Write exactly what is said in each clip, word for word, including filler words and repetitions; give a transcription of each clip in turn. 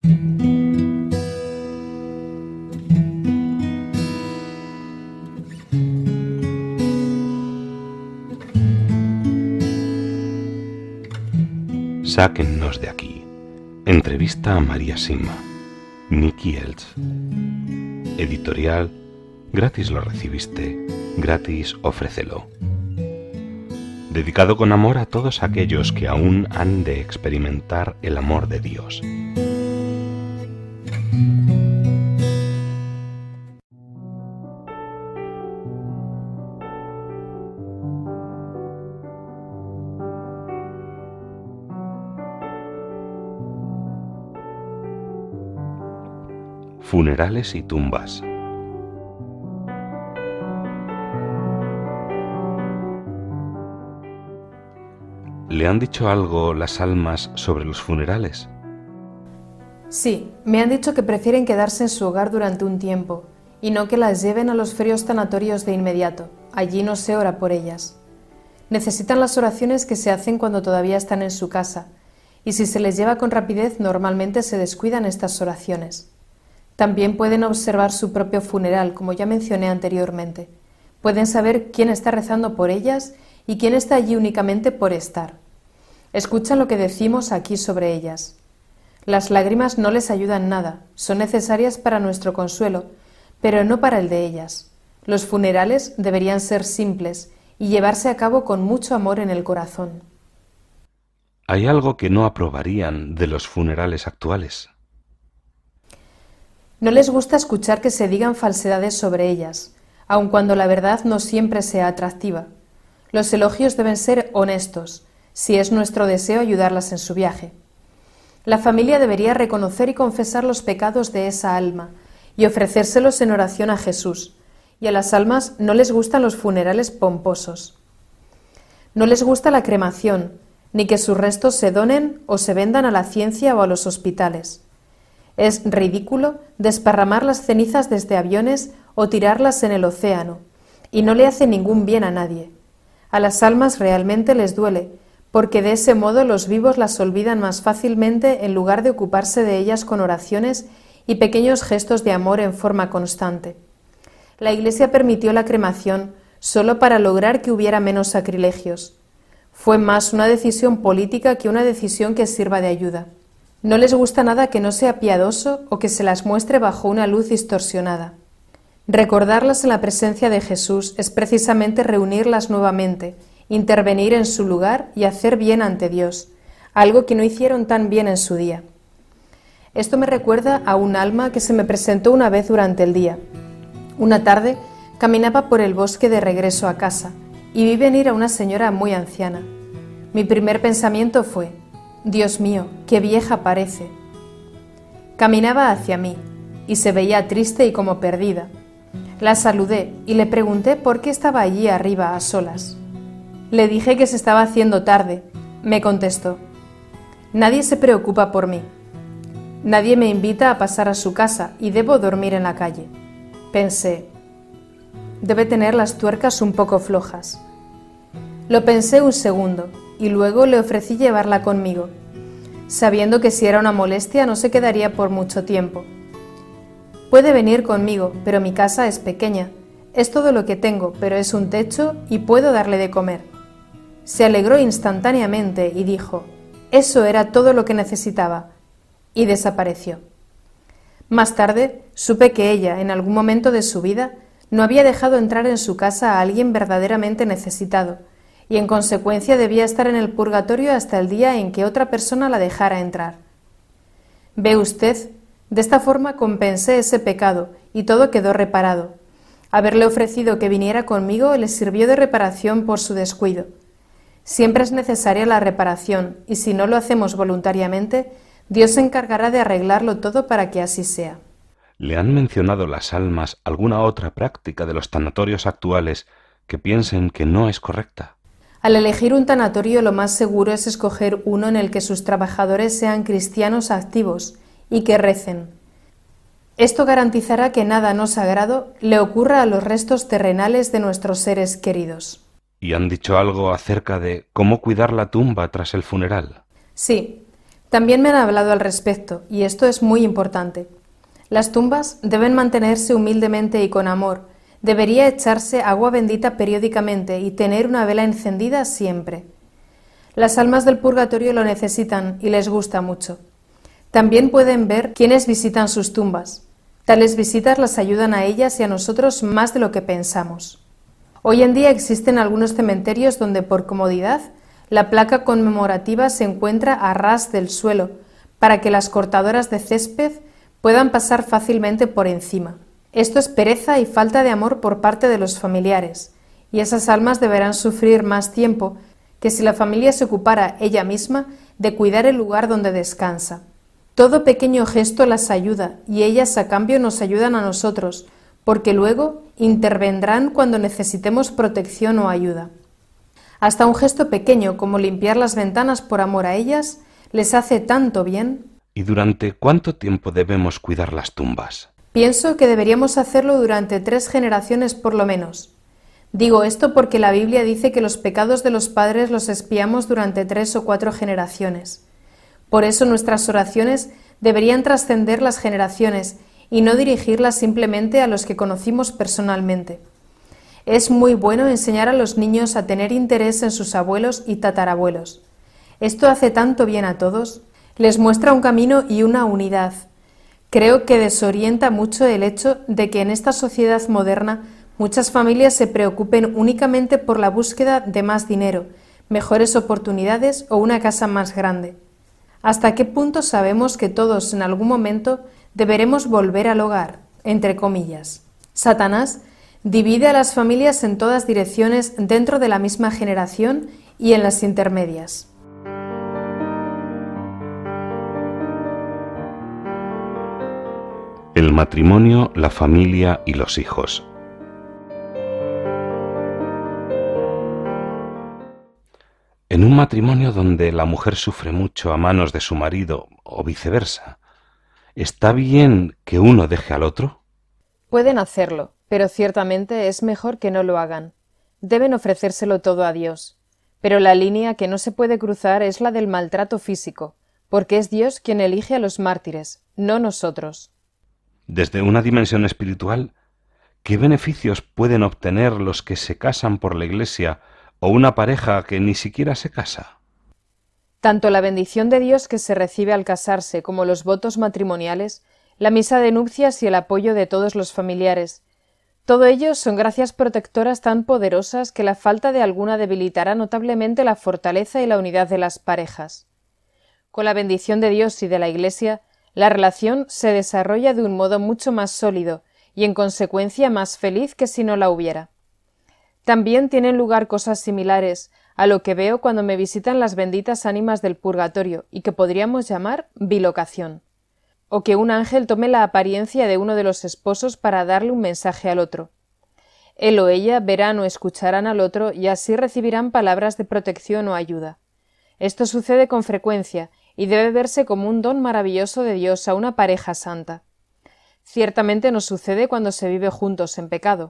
Sáquennos de aquí. Entrevista a María Sima. Nicky Elch. Editorial. Gratis lo recibiste, gratis ofrécelo. Dedicado con amor a todos aquellos que aún han de experimentar el amor de Dios. Funerales y tumbas. ¿Le han dicho algo las almas sobre los funerales? Sí, me han dicho que prefieren quedarse en su hogar durante un tiempo y no que las lleven a los fríos tanatorios de inmediato. Allí no se ora por ellas. Necesitan las oraciones que se hacen cuando todavía están en su casa, y si se les lleva con rapidez normalmente se descuidan estas oraciones. También pueden observar su propio funeral, como ya mencioné anteriormente. Pueden saber quién está rezando por ellas y quién está allí únicamente por estar. Escuchan lo que decimos aquí sobre ellas. Las lágrimas no les ayudan nada, son necesarias para nuestro consuelo, pero no para el de ellas. Los funerales deberían ser simples y llevarse a cabo con mucho amor en el corazón. ¿Hay algo que no aprobarían de los funerales actuales? No les gusta escuchar que se digan falsedades sobre ellas, aun cuando la verdad no siempre sea atractiva. Los elogios deben ser honestos, si es nuestro deseo ayudarlas en su viaje. La familia debería reconocer y confesar los pecados de esa alma y ofrecérselos en oración a Jesús, y a las almas no les gustan los funerales pomposos. No les gusta la cremación, ni que sus restos se donen o se vendan a la ciencia o a los hospitales. Es ridículo desparramar las cenizas desde aviones o tirarlas en el océano, y no le hace ningún bien a nadie. A las almas realmente les duele, porque de ese modo los vivos las olvidan más fácilmente en lugar de ocuparse de ellas con oraciones y pequeños gestos de amor en forma constante. La Iglesia permitió la cremación solo para lograr que hubiera menos sacrilegios. Fue más una decisión política que una decisión que sirva de ayuda. No les gusta nada que no sea piadoso o que se las muestre bajo una luz distorsionada. Recordarlas en la presencia de Jesús es precisamente reunirlas nuevamente, intervenir en su lugar y hacer bien ante Dios, algo que no hicieron tan bien en su día. Esto me recuerda a un alma que se me presentó una vez durante el día. Una tarde caminaba por el bosque de regreso a casa y vi venir a una señora muy anciana. Mi primer pensamiento fue: Dios mío, qué vieja parece. Caminaba hacia mí y se veía triste y como perdida. La saludé y le pregunté por qué estaba allí arriba a solas. Le dije que se estaba haciendo tarde. Me contestó: nadie se preocupa por mí. Nadie me invita a pasar a su casa y debo dormir en la calle. Pensé: debe tener las tuercas un poco flojas. Lo pensé un segundo y luego le ofrecí llevarla conmigo, sabiendo que si era una molestia no se quedaría por mucho tiempo. Puede venir conmigo, pero mi casa es pequeña. Es todo lo que tengo, pero es un techo y puedo darle de comer. Se alegró instantáneamente y dijo: eso era todo lo que necesitaba, y desapareció. Más tarde supe que ella, en algún momento de su vida, no había dejado entrar en su casa a alguien verdaderamente necesitado, y en consecuencia debía estar en el purgatorio hasta el día en que otra persona la dejara entrar. Ve usted, de esta forma compensé ese pecado y todo quedó reparado. Haberle ofrecido que viniera conmigo le sirvió de reparación por su descuido. Siempre es necesaria la reparación y si no lo hacemos voluntariamente, Dios se encargará de arreglarlo todo para que así sea. ¿Le han mencionado las almas alguna otra práctica de los tanatorios actuales que piensen que no es correcta? Al elegir un tanatorio lo más seguro es escoger uno en el que sus trabajadores sean cristianos activos y que recen. Esto garantizará que nada no sagrado le ocurra a los restos terrenales de nuestros seres queridos. ¿Y han dicho algo acerca de cómo cuidar la tumba tras el funeral? Sí, También me han hablado al respecto, y esto es muy importante. Las tumbas deben mantenerse humildemente y con amor. Debería echarse agua bendita periódicamente y tener una vela encendida siempre. Las almas del purgatorio lo necesitan y les gusta mucho. También pueden ver quienes visitan sus tumbas. Tales visitas las ayudan a ellas y a nosotros más de lo que pensamos. Hoy en día existen algunos cementerios donde, por comodidad, la placa conmemorativa se encuentra a ras del suelo, para que las cortadoras de césped puedan pasar fácilmente por encima. Esto es pereza y falta de amor por parte de los familiares, y esas almas deberán sufrir más tiempo que si la familia se ocupara ella misma de cuidar el lugar donde descansa. Todo pequeño gesto las ayuda, y ellas a cambio nos ayudan a nosotros, porque luego intervendrán cuando necesitemos protección o ayuda. Hasta un gesto pequeño como limpiar las ventanas por amor a ellas les hace tanto bien. ¿Y durante cuánto tiempo debemos cuidar las tumbas? Pienso que deberíamos hacerlo durante tres generaciones por lo menos. Digo esto porque la Biblia dice que los pecados de los padres los expiamos durante tres o cuatro generaciones. Por eso nuestras oraciones deberían trascender las generaciones y no dirigirlas simplemente a los que conocimos personalmente. Es muy bueno enseñar a los niños a tener interés en sus abuelos y tatarabuelos. Esto hace tanto bien a todos. Les muestra un camino y una unidad. Creo que desorienta mucho el hecho de que en esta sociedad moderna muchas familias se preocupen únicamente por la búsqueda de más dinero, mejores oportunidades o una casa más grande. ¿Hasta qué punto sabemos que todos en algún momento deberemos volver al hogar, entre comillas? Satanás divide a las familias en todas direcciones dentro de la misma generación y en las intermedias. El matrimonio, la familia y los hijos. En un matrimonio donde la mujer sufre mucho a manos de su marido o viceversa, ¿está bien que uno deje al otro? Pueden hacerlo, pero ciertamente es mejor que no lo hagan. Deben ofrecérselo todo a Dios. Pero la línea que no se puede cruzar es la del maltrato físico, porque es Dios quien elige a los mártires, no nosotros. Desde una dimensión espiritual, ¿qué beneficios pueden obtener los que se casan por la Iglesia o una pareja que ni siquiera se casa? Tanto la bendición de Dios que se recibe al casarse como los votos matrimoniales, la misa de nupcias y el apoyo de todos los familiares, todo ello son gracias protectoras tan poderosas que la falta de alguna debilitará notablemente la fortaleza y la unidad de las parejas. Con la bendición de Dios y de la Iglesia, la relación se desarrolla de un modo mucho más sólido y en consecuencia más feliz que si no la hubiera. También tienen lugar cosas similares a lo que veo cuando me visitan las benditas ánimas del purgatorio y que podríamos llamar bilocación, o que un ángel tome la apariencia de uno de los esposos para darle un mensaje al otro. Él o ella verán o escucharán al otro y así recibirán palabras de protección o ayuda. Esto sucede con frecuencia y debe verse como un don maravilloso de Dios a una pareja santa. Ciertamente no sucede cuando se vive juntos en pecado.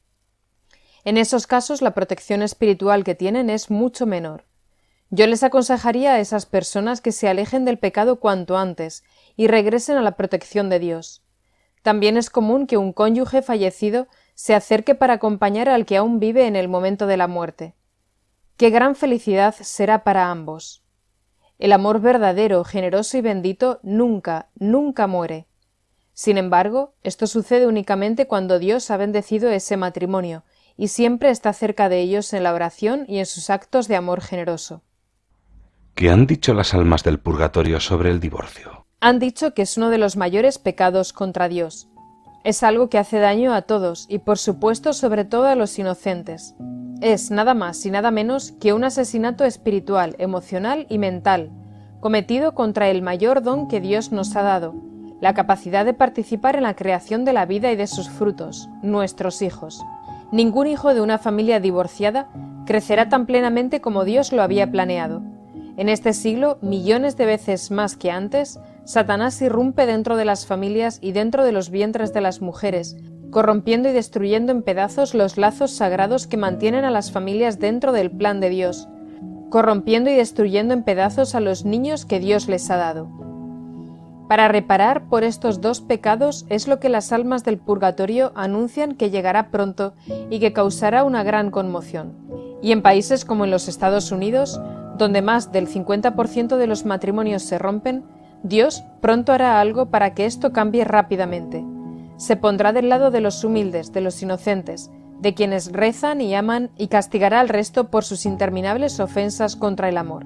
En esos casos la protección espiritual que tienen es mucho menor. Yo les aconsejaría a esas personas que se alejen del pecado cuanto antes y regresen a la protección de Dios. También es común que un cónyuge fallecido se acerque para acompañar al que aún vive en el momento de la muerte. ¡Qué gran felicidad será para ambos! El amor verdadero, generoso y bendito nunca, nunca muere. Sin embargo, esto sucede únicamente cuando Dios ha bendecido ese matrimonio y siempre está cerca de ellos en la oración y en sus actos de amor generoso. ¿Qué han dicho las almas del purgatorio sobre el divorcio? Han dicho que es uno de los mayores pecados contra Dios. Es algo que hace daño a todos y, por supuesto, sobre todo a los inocentes. Es nada más y nada menos que un asesinato espiritual, emocional y mental, cometido contra el mayor don que Dios nos ha dado, la capacidad de participar en la creación de la vida y de sus frutos, nuestros hijos. Ningún hijo de una familia divorciada crecerá tan plenamente como Dios lo había planeado. En este siglo, millones de veces más que antes, Satanás irrumpe dentro de las familias y dentro de los vientres de las mujeres, corrompiendo y destruyendo en pedazos los lazos sagrados que mantienen a las familias dentro del plan de Dios. corrompiendo y destruyendo en pedazos a los niños que Dios les ha dado. Para reparar por estos dos pecados es lo que las almas del purgatorio anuncian que llegará pronto y que causará una gran conmoción. Y en países como en los Estados Unidos, donde más del cincuenta por ciento de los matrimonios se rompen, Dios pronto hará algo para que esto cambie rápidamente. Se pondrá del lado de los humildes, de los inocentes, de quienes rezan y aman, y castigará al resto por sus interminables ofensas contra el amor.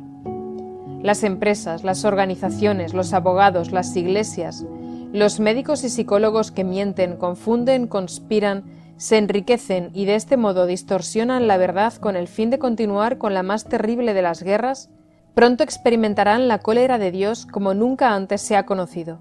Las empresas, las organizaciones, los abogados, las iglesias, los médicos y psicólogos que mienten, confunden, conspiran, se enriquecen y de este modo distorsionan la verdad con el fin de continuar con la más terrible de las guerras, pronto experimentarán la cólera de Dios como nunca antes se ha conocido.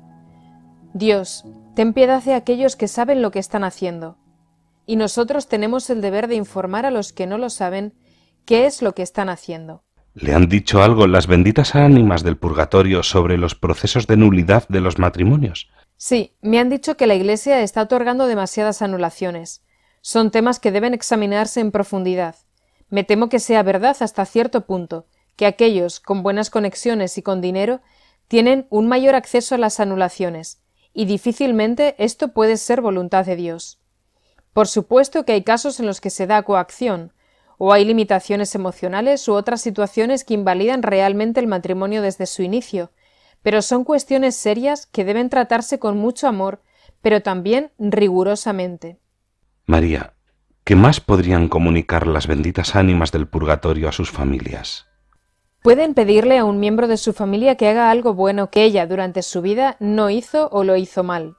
Dios, ten piedad de aquellos que saben lo que están haciendo. Y nosotros tenemos el deber de informar a los que no lo saben qué es lo que están haciendo. ¿Le han dicho algo las benditas ánimas del purgatorio sobre los procesos de nulidad de los matrimonios? Sí, me han dicho que la Iglesia está otorgando demasiadas anulaciones. Son temas que deben examinarse en profundidad. Me temo que sea verdad hasta cierto punto, que aquellos con buenas conexiones y con dinero tienen un mayor acceso a las anulaciones, y difícilmente esto puede ser voluntad de Dios. Por supuesto que hay casos en los que se da coacción, o hay limitaciones emocionales u otras situaciones que invalidan realmente el matrimonio desde su inicio, pero son cuestiones serias que deben tratarse con mucho amor, pero también rigurosamente. María, ¿qué más podrían comunicar las benditas ánimas del purgatorio a sus familias? Pueden pedirle a un miembro de su familia que haga algo bueno que ella durante su vida no hizo o lo hizo mal.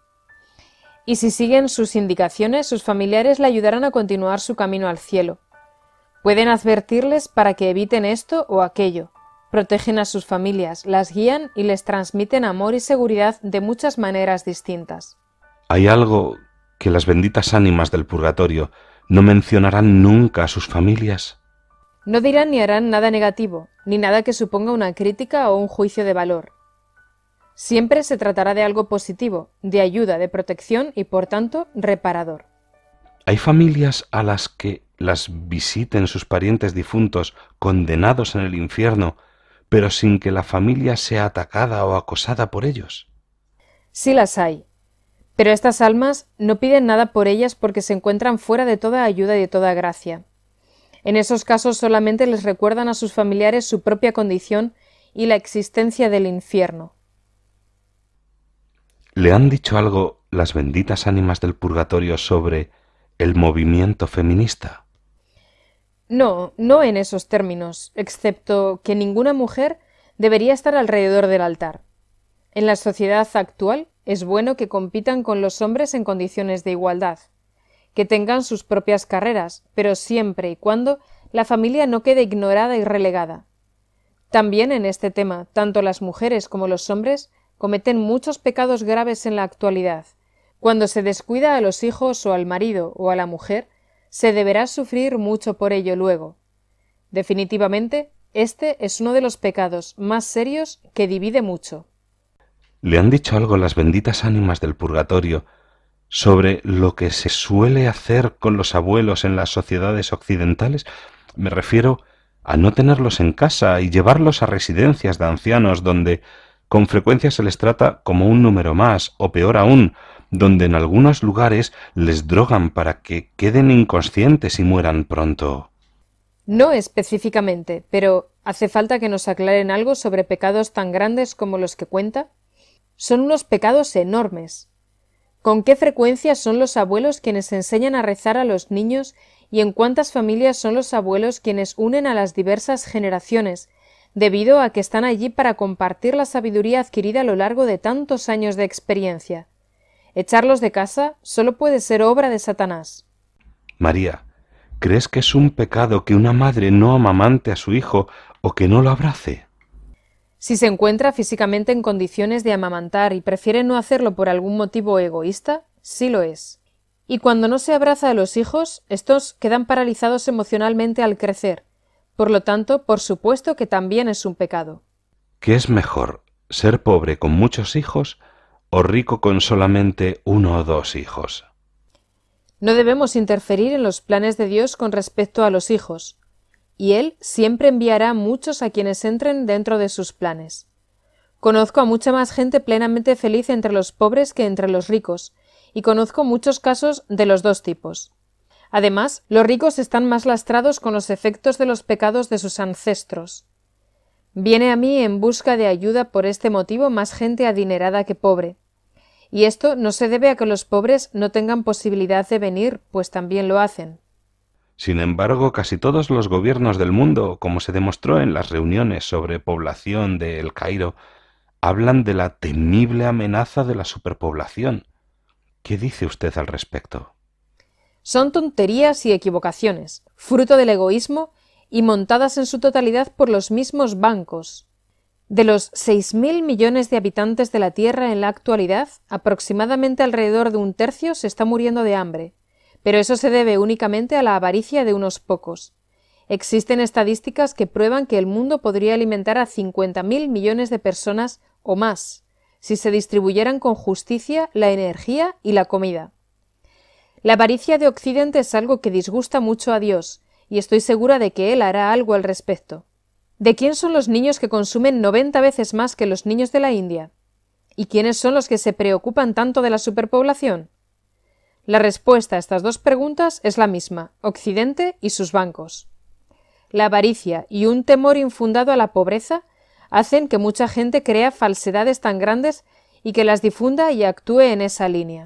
Y si siguen sus indicaciones, sus familiares le ayudarán a continuar su camino al cielo. Pueden advertirles para que eviten esto o aquello. Protegen a sus familias, las guían y les transmiten amor y seguridad de muchas maneras distintas. ¿Hay algo que las benditas ánimas del purgatorio no mencionarán nunca a sus familias? No dirán ni harán nada negativo, ni nada que suponga una crítica o un juicio de valor. Siempre se tratará de algo positivo, de ayuda, de protección y, por tanto, reparador. ¿Hay familias a las que las visiten sus parientes difuntos condenados en el infierno, pero sin que la familia sea atacada o acosada por ellos? Sí las hay, pero estas almas no piden nada por ellas porque se encuentran fuera de toda ayuda y de toda gracia. En esos casos solamente les recuerdan a sus familiares su propia condición y la existencia del infierno. ¿Le han dicho algo las benditas ánimas del purgatorio sobre el movimiento feminista? No, no en esos términos, excepto que ninguna mujer debería estar alrededor del altar. En la sociedad actual es bueno que compitan con los hombres en condiciones de igualdad, que tengan sus propias carreras, pero siempre y cuando la familia no quede ignorada y relegada. También en este tema, tanto las mujeres como los hombres cometen muchos pecados graves en la actualidad. Cuando se descuida a los hijos o al marido o a la mujer, se deberá sufrir mucho por ello luego. Definitivamente, este es uno de los pecados más serios que divide mucho. ¿Le han dicho algo las benditas ánimas del purgatorio sobre lo que se suele hacer con los abuelos en las sociedades occidentales? Me refiero a no tenerlos en casa y llevarlos a residencias de ancianos donde con frecuencia se les trata como un número más, o peor aún, donde en algunos lugares les drogan para que queden inconscientes y mueran pronto. No específicamente, pero ¿hace falta que nos aclaren algo sobre pecados tan grandes como los que cuenta? Son unos pecados enormes. ¿Con qué frecuencia son los abuelos quienes enseñan a rezar a los niños y en cuántas familias son los abuelos quienes unen a las diversas generaciones, debido a que están allí para compartir la sabiduría adquirida a lo largo de tantos años de experiencia? Echarlos de casa solo puede ser obra de Satanás. María, ¿crees que es un pecado que una madre no amamante a su hijo o que no lo abrace? Si se encuentra físicamente en condiciones de amamantar y prefiere no hacerlo por algún motivo egoísta, sí lo es. Y cuando no se abraza a los hijos, estos quedan paralizados emocionalmente al crecer. Por lo tanto, por supuesto que también es un pecado. ¿Qué es mejor, ser pobre con muchos hijos o rico con solamente uno o dos hijos? No debemos interferir en los planes de Dios con respecto a los hijos, y Él siempre enviará a muchos a quienes entren dentro de sus planes. Conozco a mucha más gente plenamente feliz entre los pobres que entre los ricos, y conozco muchos casos de los dos tipos. Además, los ricos están más lastrados con los efectos de los pecados de sus ancestros. Viene a mí en busca de ayuda por este motivo más gente adinerada que pobre. Y esto no se debe a que los pobres no tengan posibilidad de venir, pues también lo hacen. Sin embargo, casi todos los gobiernos del mundo, como se demostró en las reuniones sobre población de El Cairo, hablan de la temible amenaza de la superpoblación. ¿Qué dice usted al respecto? Son tonterías y equivocaciones, fruto del egoísmo y montadas en su totalidad por los mismos bancos. De los seis mil millones de habitantes de la Tierra en la actualidad, aproximadamente alrededor de un tercio se está muriendo de hambre, pero eso se debe únicamente a la avaricia de unos pocos. Existen estadísticas que prueban que el mundo podría alimentar a cincuenta mil millones de personas o más, si se distribuyeran con justicia la energía y la comida. La avaricia de Occidente es algo que disgusta mucho a Dios, y estoy segura de que Él hará algo al respecto. ¿De quién son los niños que consumen noventa veces más que los niños de la India? ¿Y quiénes son los que se preocupan tanto de la superpoblación? La respuesta a estas dos preguntas es la misma: Occidente y sus bancos. La avaricia y un temor infundado a la pobreza hacen que mucha gente crea falsedades tan grandes y que las difunda y actúe en esa línea.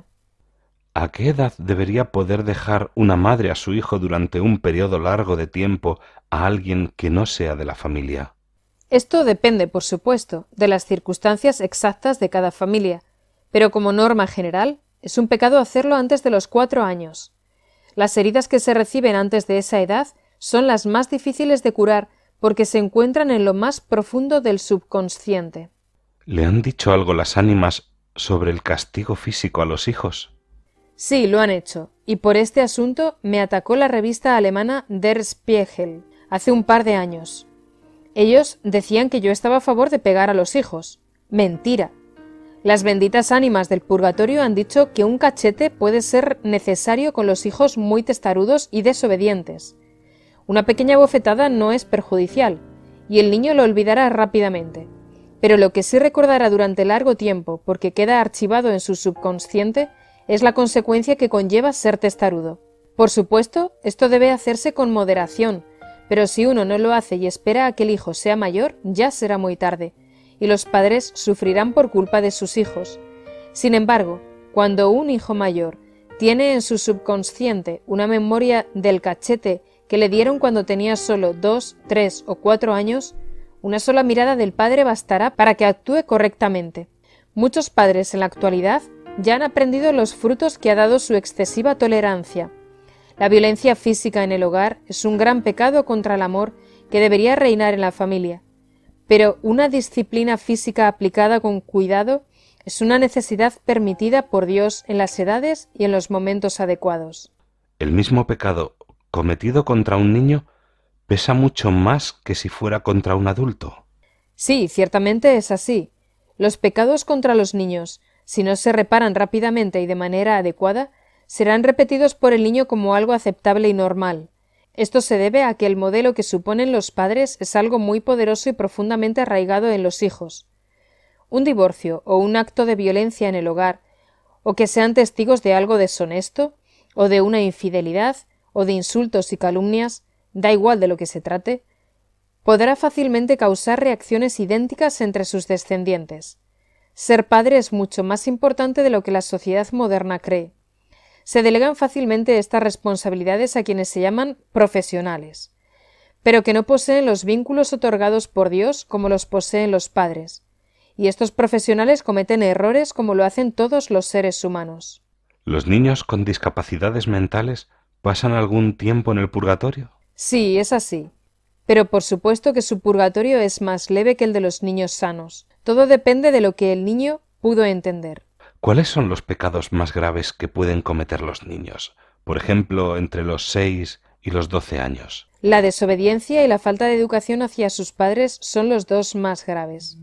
¿A qué edad debería poder dejar una madre a su hijo durante un periodo largo de tiempo a alguien que no sea de la familia? Esto depende, por supuesto, de las circunstancias exactas de cada familia, pero como norma general, es un pecado hacerlo antes de los cuatro años. Las heridas que se reciben antes de esa edad son las más difíciles de curar porque se encuentran en lo más profundo del subconsciente. ¿Le han dicho algo las ánimas sobre el castigo físico a los hijos? Sí, lo han hecho, y por este asunto me atacó la revista alemana Der Spiegel hace un par de años. Ellos decían que yo estaba a favor de pegar a los hijos. Mentira. Las benditas ánimas del purgatorio han dicho que un cachete puede ser necesario con los hijos muy testarudos y desobedientes. Una pequeña bofetada no es perjudicial, y el niño lo olvidará rápidamente. Pero lo que sí recordará durante largo tiempo, porque queda archivado en su subconsciente, es la consecuencia que conlleva ser testarudo. Por supuesto, esto debe hacerse con moderación, pero si uno no lo hace y espera a que el hijo sea mayor, ya será muy tarde, y los padres sufrirán por culpa de sus hijos. Sin embargo, cuando un hijo mayor tiene en su subconsciente una memoria del cachete que le dieron cuando tenía solo dos, tres o cuatro años, una sola mirada del padre bastará para que actúe correctamente. Muchos padres en la actualidad ya han aprendido los frutos que ha dado su excesiva tolerancia. La violencia física en el hogar es un gran pecado contra el amor que debería reinar en la familia, pero una disciplina física aplicada con cuidado es una necesidad permitida por Dios en las edades y en los momentos adecuados. El mismo pecado cometido contra un niño pesa mucho más que si fuera contra un adulto. Sí, ciertamente es así. Los pecados contra los niños, si no se reparan rápidamente y de manera adecuada, serán repetidos por el niño como algo aceptable y normal. Esto se debe a que el modelo que suponen los padres es algo muy poderoso y profundamente arraigado en los hijos. Un divorcio o un acto de violencia en el hogar, o que sean testigos de algo deshonesto, o de una infidelidad, o de insultos y calumnias, da igual de lo que se trate, podrá fácilmente causar reacciones idénticas entre sus descendientes. Ser padre es mucho más importante de lo que la sociedad moderna cree. Se delegan fácilmente estas responsabilidades a quienes se llaman profesionales, pero que no poseen los vínculos otorgados por Dios como los poseen los padres, y estos profesionales cometen errores como lo hacen todos los seres humanos. ¿Los niños con discapacidades mentales pasan algún tiempo en el purgatorio? Sí, es así. Pero por supuesto que su purgatorio es más leve que el de los niños sanos. Todo depende de lo que el niño pudo entender. ¿Cuáles son los pecados más graves que pueden cometer los niños? Por ejemplo, entre los seis y los doce años. La desobediencia y la falta de educación hacia sus padres son los dos más graves.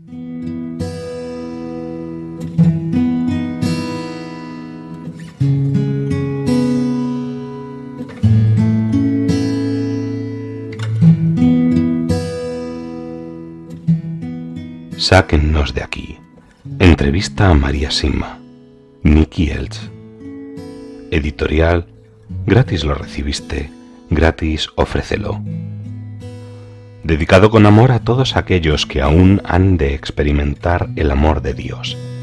Sáquennos de aquí. Entrevista a María Sima. Nicky Elch. Editorial. Gratis lo recibiste, gratis ofrécelo. Dedicado con amor a todos aquellos que aún han de experimentar el amor de Dios.